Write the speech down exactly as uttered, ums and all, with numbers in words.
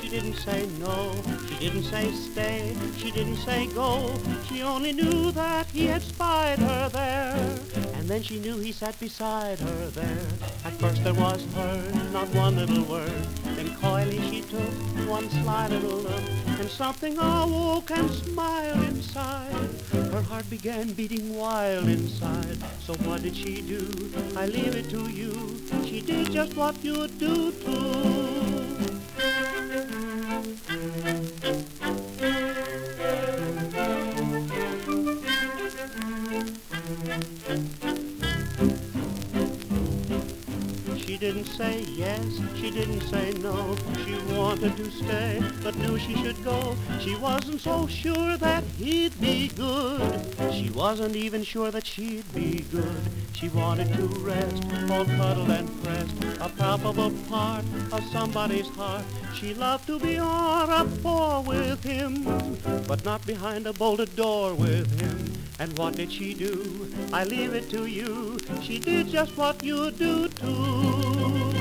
didn't say no, she didn't say stay, she didn't say go. She only knew that he had spied her there, and then she knew he sat beside her there. At first there was heard not one little word, then coyly she took one sly little look, and something awoke and smiled inside. Her heart began beating wild inside. So what did she do? I leave it to you. She did just what you do too. She didn't say yes, she didn't say no. She wanted to stay, but knew she should go. She wasn't so sure that he'd be good. She wasn't even sure that she'd be good. She wanted to rest, all cuddled and pressed, a palpable part of somebody's heart. She loved to be on a floor with him, but not behind a bolted door with him. And what did she do? I leave it to you. She did just what you do too.